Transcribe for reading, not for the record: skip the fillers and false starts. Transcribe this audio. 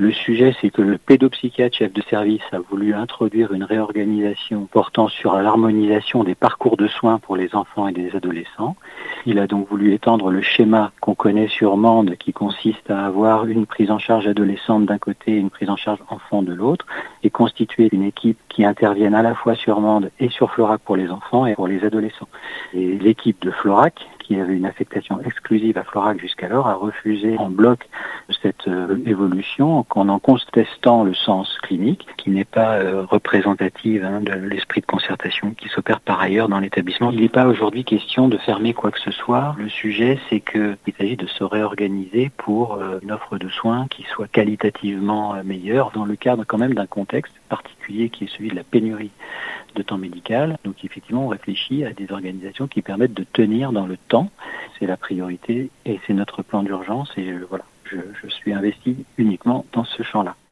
Le sujet, c'est que le pédopsychiatre chef de service a voulu introduire une réorganisation portant sur l'harmonisation des parcours de soins pour les enfants et les adolescents. Il a donc voulu étendre le schéma qu'on connaît sur Mende, qui consiste à avoir une prise en charge adolescente d'un côté et une prise en charge enfant de l'autre, et constituer une équipe qui intervienne à la fois sur Mende et sur Florac pour les enfants et pour les adolescents. Et l'équipe de Florac, qui avait une affectation exclusive à Florac jusqu'alors, a refusé en bloc cette évolution en contestant le sens clinique, qui n'est pas représentative de l'esprit de concertation qui s'opère par ailleurs dans l'établissement. Il n'est pas aujourd'hui question de fermer quoi que ce soit. Le sujet, c'est qu'il s'agit de se réorganiser pour une offre de soins qui soit qualitativement meilleure, dans le cadre quand même d'un contexte particulier qui est celui de la pénurie de temps médical. Donc effectivement, on réfléchit à des organisations qui permettent de tenir dans le temps. C'est la priorité et c'est notre plan d'urgence et voilà, je suis investi uniquement dans ce champ-là.